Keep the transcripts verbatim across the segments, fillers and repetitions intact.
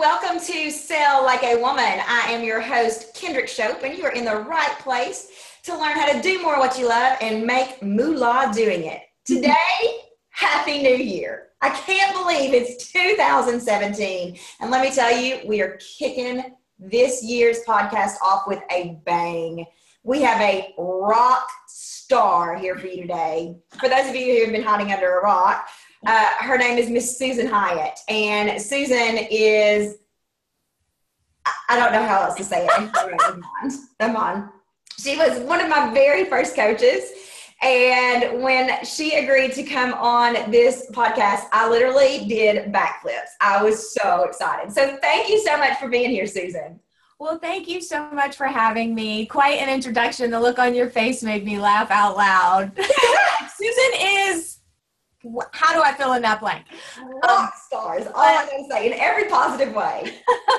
welcome to Sell Like a Woman. I am your host, Kendrick Shope, and you are in the right place to learn how to do more of what you love and make moolah doing it. Today, Happy New Year. I can't believe it's two thousand seventeen. And let me tell you, we are kicking this year's podcast off with a bang. We have a rock star here for you today. For those of you who have been hiding under a rock, uh, her name is Miss Susan Hyatt. And Susan is, I don't know how else to say it. I'm on. I'm on. She was one of my very first coaches. And when she agreed to come on this podcast, I literally did backflips. I was so excited. So thank you so much for being here, Susan. Well, thank you so much for having me. Quite an introduction. The look on your face made me laugh out loud. Susan is, how do I fill in that blank? Rock stars, all I'm going to say, in every positive way.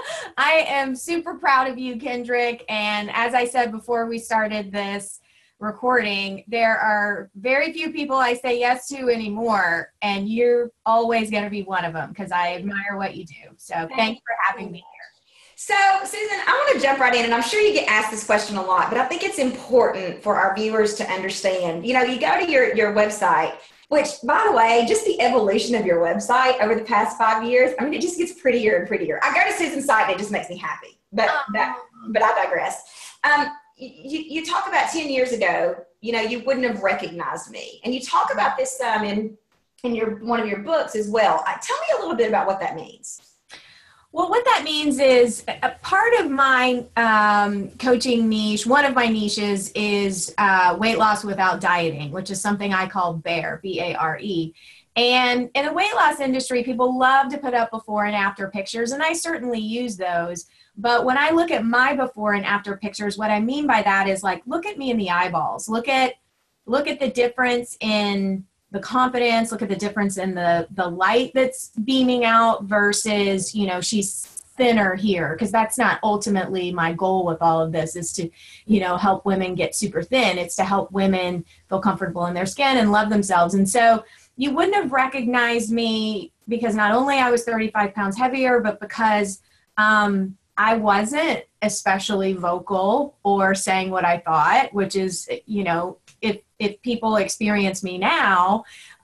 I am super proud of you, Kendrick. And as I said before we started this recording, there are very few people I say yes to anymore, and you're always going to be one of them because I admire what you do. So thank thanks for having me here. So, Susan, I want to jump right in, and I'm sure you get asked this question a lot, but I think it's important for our viewers to understand. You know, you go to your, your website, which, by the way, just the evolution of your website over the past five years, I mean, it just gets prettier and prettier. I go to Susan's site, and it just makes me happy, but, um, that, but I digress. Um, you, you talk about ten years ago, you know, you wouldn't have recognized me, and you talk about this um, in, in your one of your books as well. Uh, tell me a little bit about what that means. Well, what that means is a part of my um, coaching niche, one of my niches is uh, weight loss without dieting, which is something I call BARE, B A R E. And in the weight loss industry, people love to put up before and after pictures, and I certainly use those. But when I look at my before and after pictures, what I mean by that is like, look at me in the eyeballs. Look at, look at the difference in the confidence, look at the difference in the, the light that's beaming out versus, you know, she's thinner here, because that's not ultimately my goal with all of this is to, you know, help women get super thin. It's to help women feel comfortable in their skin and love themselves. And so you wouldn't have recognized me because not only I was thirty-five pounds heavier, but because um, I wasn't especially vocal or saying what I thought, which is, you know, if if people experience me now,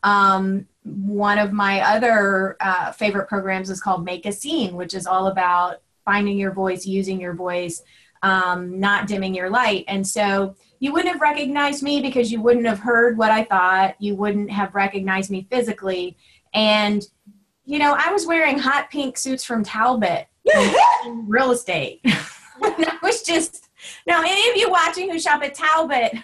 um, one of my other uh, favorite programs is called Make a Scene, which is all about finding your voice, using your voice, um, not dimming your light. And so you wouldn't have recognized me because you wouldn't have heard what I thought. You wouldn't have recognized me physically. And, you know, I was wearing hot pink suits from Talbot in real estate. That was just, now any of you watching who shop at Talbot,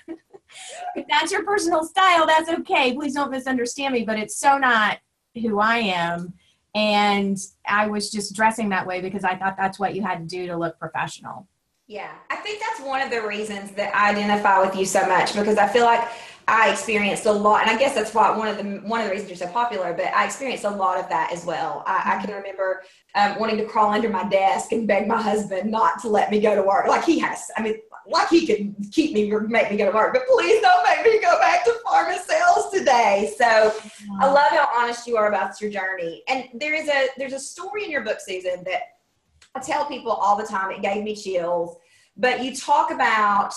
if that's your personal style, that's okay. Please don't misunderstand me, but it's so not who I am. And I was just dressing that way because I thought that's what you had to do to look professional. Yeah, I think that's one of the reasons that I identify with you so much, because I feel like I experienced a lot, and I guess that's why one of the one of the reasons you're so popular, but I experienced a lot of that as well. I, I can remember um, wanting to crawl under my desk and beg my husband not to let me go to work. Like he has, I mean, like he could keep me or make me go to work, but please don't make me go back to pharma sales today. So I love how honest you are about your journey. And there is a there's a story in your book, Susan, that I tell people all the time. It gave me chills, but you talk about,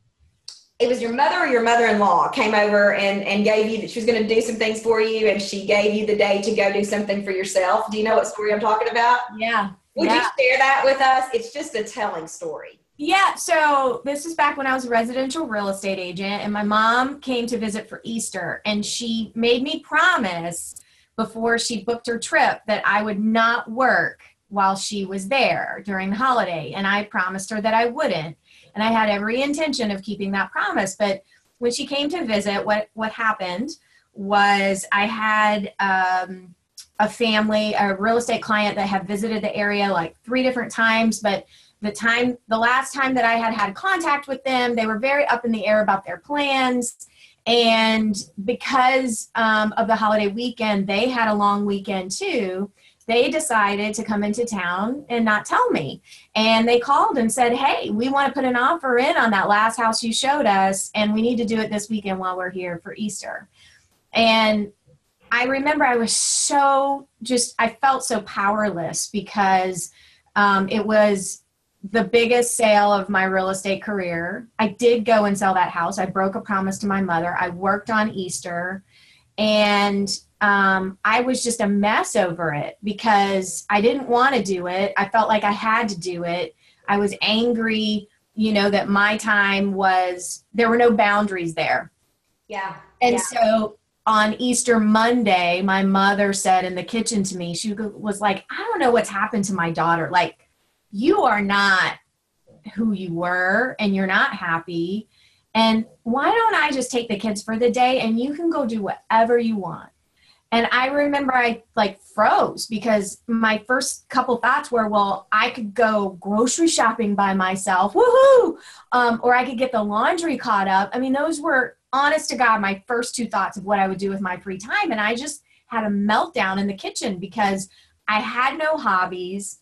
it was your mother or your mother-in-law came over and, and gave you that she was going to do some things for you, and she gave you the day to go do something for yourself. Do you know what story I'm talking about? Yeah. Would yeah. you share that with us? It's just a telling story. Yeah. So this is back when I was a residential real estate agent, and my mom came to visit for Easter, and she made me promise before she booked her trip that I would not work while she was there during the holiday. And I promised her that I wouldn't. And I had every intention of keeping that promise. But when she came to visit, what, what happened was I had um, a family, a real estate client that had visited the area like three different times. But the time, the last time that I had had contact with them, they were very up in the air about their plans. And because um, of the holiday weekend, they had a long weekend too. They decided to come into town and not tell me. And they called and said, hey, we want to put an offer in on that last house you showed us, and we need to do it this weekend while we're here for Easter. And I remember I was so just, I felt so powerless because um, it was the biggest sale of my real estate career. I did go and sell that house. I broke a promise to my mother. I worked on Easter, and um, I was just a mess over it because I didn't want to do it. I felt like I had to do it. I was angry, you know, that my time was, there were no boundaries there. Yeah. And yeah. so on Easter Monday, my mother said in the kitchen to me, she was like, I don't know what's happened to my daughter. Like, you are not who you were and you're not happy. And why don't I just take the kids for the day and you can go do whatever you want? And I remember I like froze because my first couple thoughts were, well, I could go grocery shopping by myself. Woohoo! Um, or I could get the laundry caught up. I mean, those were, honest to God, my first two thoughts of what I would do with my free time. And I just had a meltdown in the kitchen because I had no hobbies.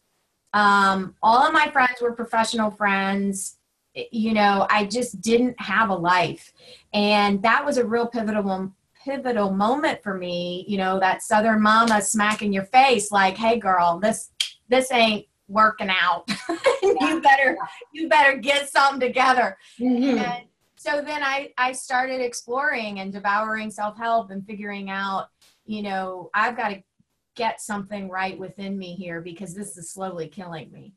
Um, all of my friends were professional friends. You know, I just didn't have a life. And that was a real pivotal pivotal moment for me, you know, that Southern mama smacking your face like, hey girl, this, this ain't working out. you better, you better get something together. Mm-hmm. And so then I, I started exploring and devouring self-help and figuring out, you know, I've got to get something right within me here because this is slowly killing me.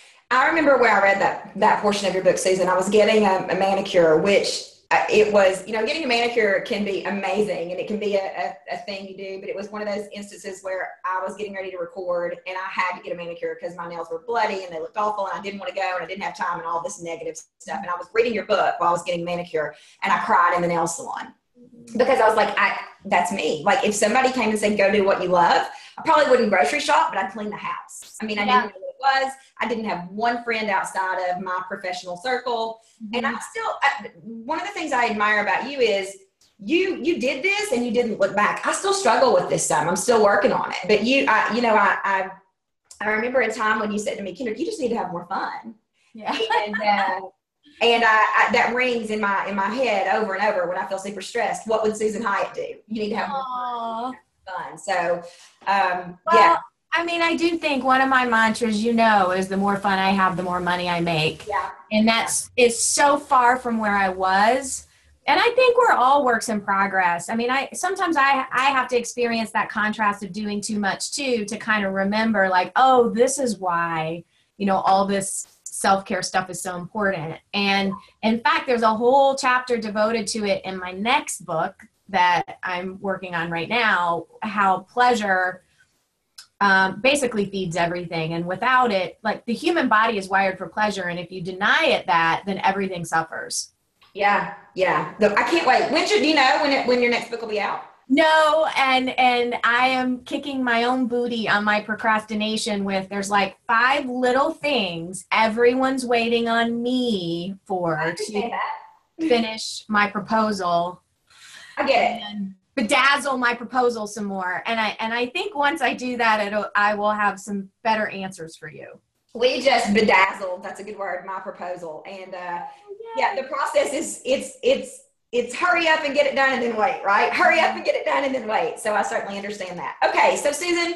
I remember where I read that, that portion of your book, Susan. I was getting a, a manicure, which it was, you know, getting a manicure can be amazing and it can be a, a, a thing you do, but it was one of those instances where I was getting ready to record and I had to get a manicure because my nails were bloody and they looked awful and I didn't want to go and I didn't have time and all this negative stuff. And I was reading your book while I was getting a manicure and I cried in the nail salon because I was like, I, that's me. Like if somebody came and said, go do what you love, I probably wouldn't grocery shop, but I'd clean the house. I mean, I yeah. didn't know what it was. I didn't have one friend outside of my professional circle. Mm-hmm. And I still, I, one of the things I admire about you is you, you did this and you didn't look back. I still struggle with this stuff. I'm still working on it. But you, I, you know, I, I, I remember a time when you said to me, Kendrick, you just need to have more fun. Yeah. And, uh, and I, I, that rings in my, in my head over and over when I feel super stressed. What would Susan Hyatt do? You need to have more fun. So, um, well, yeah. I mean, I do think one of my mantras, you know, is the more fun I have, the more money I make. Yeah. And that's, yeah. is so far from where I was. And I think we're all works in progress. I mean, I, sometimes I, I have to experience that contrast of doing too much too, to kind of remember like, oh, this is why, you know, all this self-care stuff is so important. And in fact, there's a whole chapter devoted to it in my next book that I'm working on right now, how pleasure Um, basically feeds everything. And without it, like the human body is wired for pleasure. And if you deny it that, then everything suffers. Yeah. Yeah. Look, I can't wait. When should, do you know when it, when your next book will be out? No. And, and I am kicking my own booty on my procrastination with, there's like five little things everyone's waiting on me for to finish my proposal. I get it. And bedazzle my proposal some more. And I, and I think once I do that, it'll, I will have some better answers for you. We just bedazzled. That's a good word. My proposal. And, uh, yeah, the process is, it's, it's, it's hurry up and get it done and then wait, right? Hurry up and get it done and then wait. So I certainly understand that. Okay. So Susan,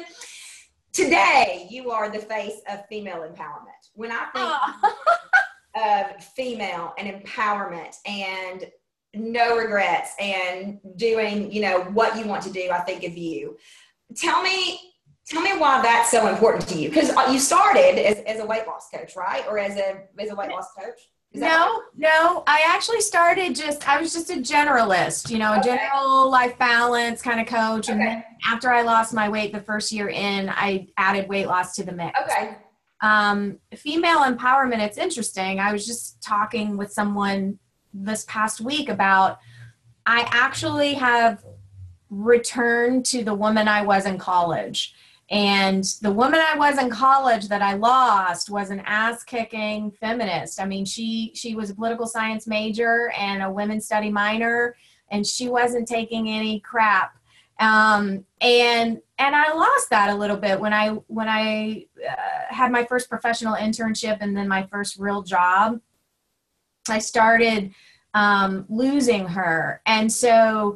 today you are the face of female empowerment. When I think oh. of female and empowerment and no regrets and doing, you know, what you want to do, I think of you. Tell me, tell me why that's so important to you. Because you started as, as a weight loss coach, right? Or as a, as a weight loss coach? Is that no, right? no, I actually started just, I was just a generalist, you know, a Okay. general life balance kind of coach. And Okay. then after I lost my weight the first year in, I added weight loss to the mix. Okay. Um, female empowerment, it's interesting. I was just talking with someone this past week about, I actually have returned to the woman I was in college. And the woman I was in college that I lost was an ass-kicking feminist. I mean, she she was a political science major and a women's study minor, and she wasn't taking any crap. Um, and and I lost that a little bit when I when I uh, had my first professional internship and then my first real job. I started um, losing her, and so.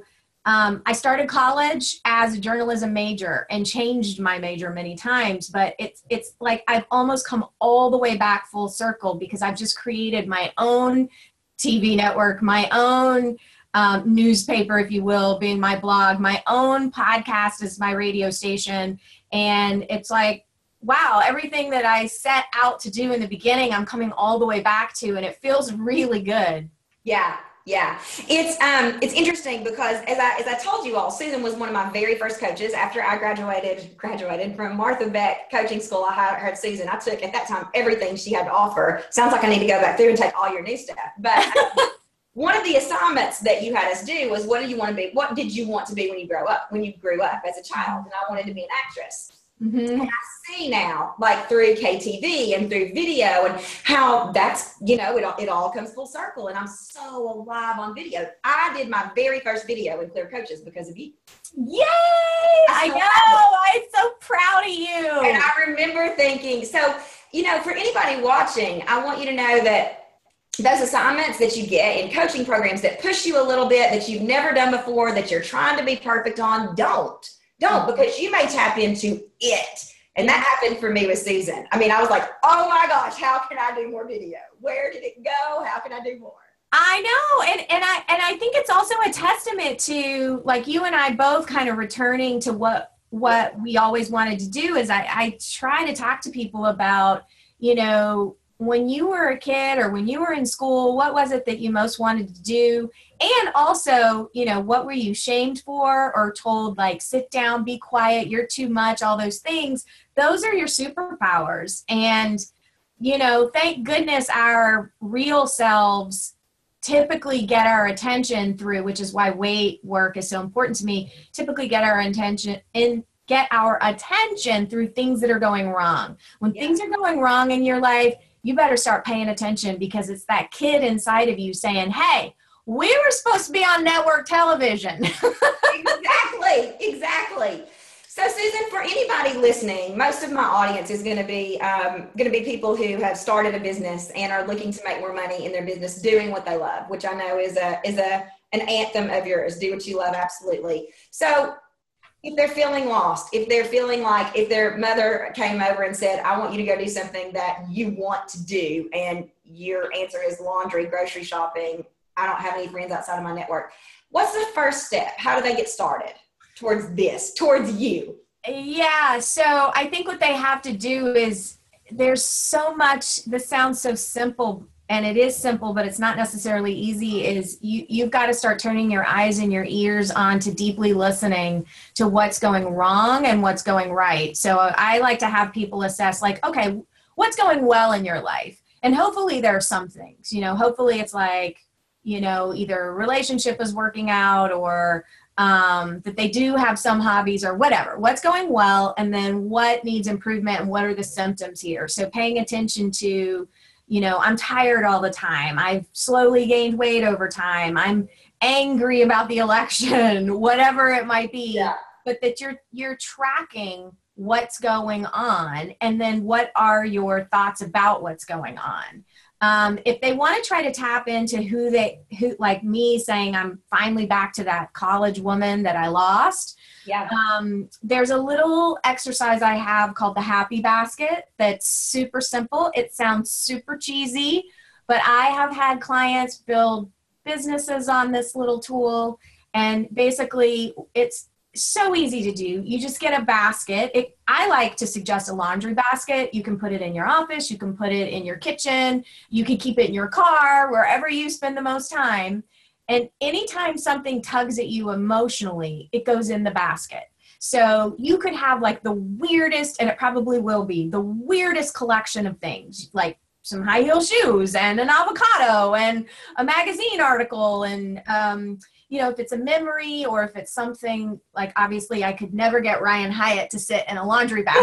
Um, I started college as a journalism major and changed my major many times, but it's it's like I've almost come all the way back full circle because I've just created my own T V network, my own um, newspaper, if you will, being my blog, my own podcast is my radio station. And it's like, wow, everything that I set out to do in the beginning, I'm coming all the way back to, and it feels really good. Yeah. Yeah, it's um it's interesting because as I as I told you all, Susan was one of my very first coaches. After I graduated graduated from Martha Beck Coaching School, I hired Susan. I took at that time everything she had to offer. Sounds like I need to go back through and take all your new stuff. But um, one of the assignments that you had us do was, what do you want to be? What did you want to be when you grow up? When you grew up as a child, and I wanted to be an actress. Mm-hmm. And I see now, like through K T V and through video, and how that's, you know, it all, it all comes full circle. And I'm so alive on video. I did my very first video in Clear Coaches because of you. Yay! I, I know. I'm so proud of you. And I remember thinking, so, you know, for anybody watching, I want you to know that those assignments that you get in coaching programs that push you a little bit, that you've never done before, that you're trying to be perfect on, don't. Don't, because you may tap into it. And that happened for me with Susan. I mean, I was like, oh my gosh, how can I do more video? Where did it go? How can I do more? I know. And and I and I think it's also a testament to, like, you and I both kind of returning to what what we always wanted to do. Is I, I try to talk to people about, you know, when you were a kid or when you were in school, what was it that you most wanted to do? And also, you know, what were you shamed for or told, like, sit down, be quiet, you're too much, all those things. Those are your superpowers. And, you know, thank goodness our real selves typically get our attention through, which is why weight work is so important to me, typically get our attention in get our attention through things that are going wrong. When yeah. things are going wrong in your life, you better start paying attention, because it's that kid inside of you saying, hey, we were supposed to be on network television. Exactly, exactly. So Susan, for anybody listening, most of my audience is going to be um, going to be people who have started a business and are looking to make more money in their business doing what they love, which I know is a is a an anthem of yours. Do what you love, absolutely. So if they're feeling lost, if they're feeling like if their mother came over and said, I want you to go do something that you want to do, and your answer is laundry, grocery shopping, I don't have any friends outside of my network, what's the first step? How do they get started towards this, towards you? Yeah, so I think what they have to do is, there's so much, this sounds so simple, and it is simple, but it's not necessarily easy, is you, you've got to start turning your eyes and your ears on to deeply listening to what's going wrong and what's going right. So I like to have people assess, like, okay, what's going well in your life? And hopefully there are some things, you know, hopefully it's like, you know, either a relationship is working out, or um, that they do have some hobbies or whatever. What's going well, and then what needs improvement, and what are the symptoms here? So paying attention to, you know, I'm tired all the time. I've slowly gained weight over time. I'm angry about the election, whatever it might be. Yeah. But that you're you're tracking what's going on, and then what are your thoughts about what's going on. Um, if they want to try to tap into who they, who, like me saying, I'm finally back to that college woman that I lost. Yeah. Um, there's a little exercise I have called the Happy Basket that's super simple. It sounds super cheesy, but I have had clients build businesses on this little tool. And basically it's so easy to do. You just get a basket. It, I like to suggest a laundry basket. You can put it in your office. You can put it in your kitchen. You can keep it in your car, wherever you spend the most time. And anytime something tugs at you emotionally, it goes in the basket. So you could have like the weirdest, and it probably will be, the weirdest collection of things, like some high heel shoes and an avocado and a magazine article. And, um, you know, if it's a memory, or if it's something like, obviously I could never get Ryan Hyatt to sit in a laundry basket,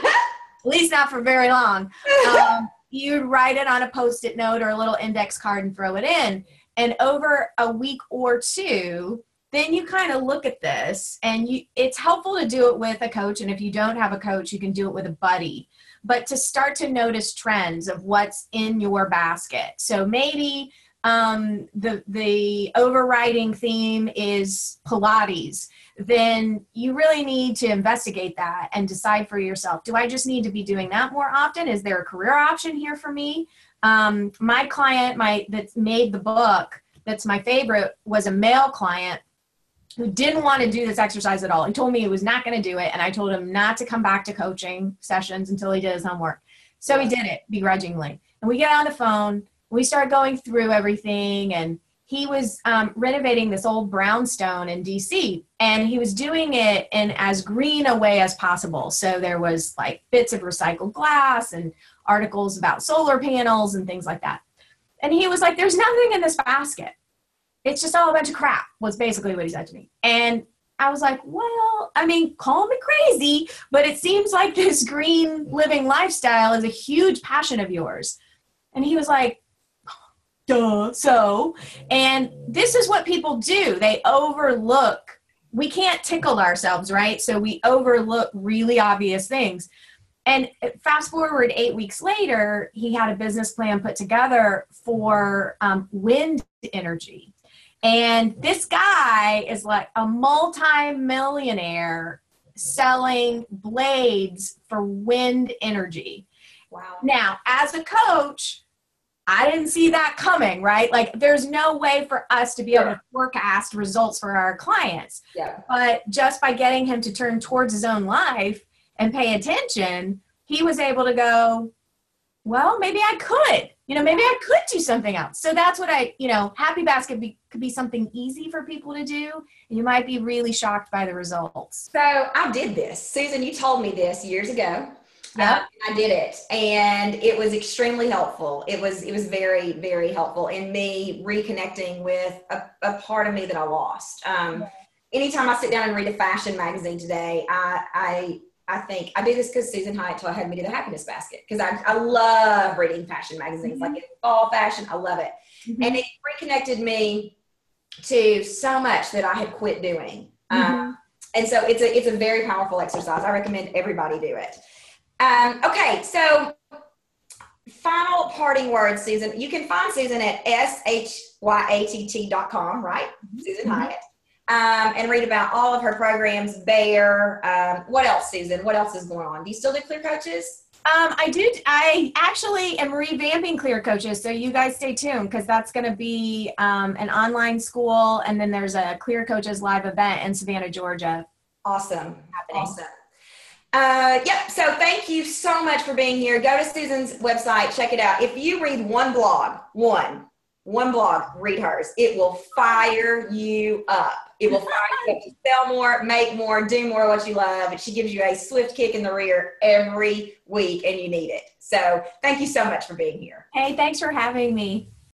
at least not for very long. Um, you'd write it on a Post-it note or a little index card and throw it in. And over a week or two, then you kind of look at this, and you, it's helpful to do it with a coach. And if you don't have a coach, you can do it with a buddy, but to start to notice trends of what's in your basket. So maybe um, the, the overriding theme is Pilates, then you really need to investigate that and decide for yourself, do I just need to be doing that more often? Is there a career option here for me? Um, my client, my that made the book, that's my favorite, was a male client who didn't want to do this exercise at all. He told me he was not going to do it, and I told him not to come back to coaching sessions until he did his homework. So he did it begrudgingly. And we get on the phone, we start going through everything, and he was um, renovating this old brownstone in D C, and he was doing it in as green a way as possible. So there was like bits of recycled glass and articles about solar panels and things like that. And he was like, there's nothing in this basket. It's just all a bunch of crap, was basically what he said to me. And I was like, well, I mean, call me crazy, but it seems like this green living lifestyle is a huge passion of yours. And he was like, duh, so, and this is what people do. They overlook, we can't tickle ourselves, right? So we overlook really obvious things. And fast forward eight weeks later, he had a business plan put together for um, wind energy. And this guy is like a multi-millionaire selling blades for wind energy. Wow. Now, as a coach, I didn't see that coming, right? Like, there's no way for us to be able to forecast results for our clients. Yeah. But just by getting him to turn towards his own life and pay attention, he was able to go, well, maybe I could, you know, maybe I could do something else. So that's what I, you know, Happy Basket be, could be something easy for people to do. And you might be really shocked by the results. So I did this. Susan, you told me this years ago. Yeah, um, I did it, and it was extremely helpful. It was it was very, very helpful in me reconnecting with a, a part of me that I lost. Um, anytime I sit down and read a fashion magazine today, I I, I think I do this because Susan Hyatt had me do the Happiness Basket, because I, I love reading fashion magazines, mm-hmm. like it's fall fashion. I love it, mm-hmm. and it reconnected me to so much that I had quit doing. Mm-hmm. Um, and so it's a it's a very powerful exercise. I recommend everybody do it. Um, okay, so final parting words, Susan. You can find Susan at S H Y A T T dot com, right? Mm-hmm. Susan Hyatt. Um, and read about all of her programs, Bear. Um, what else, Susan? What else is going on? Do you still do Clear Coaches? Um, I do. I actually am revamping Clear Coaches, so you guys stay tuned, because that's going to be um, an online school, and then there's a Clear Coaches live event in Savannah, Georgia. Awesome. Happening. Awesome. Uh, yep. So thank you so much for being here. Go to Susan's website, check it out. If you read one blog, one, one blog, read hers. It will fire you up. It will fire you up to sell more, make more, do more what you love. She gives you a swift kick in the rear every week, and you need it. So thank you so much for being here. Hey, thanks for having me.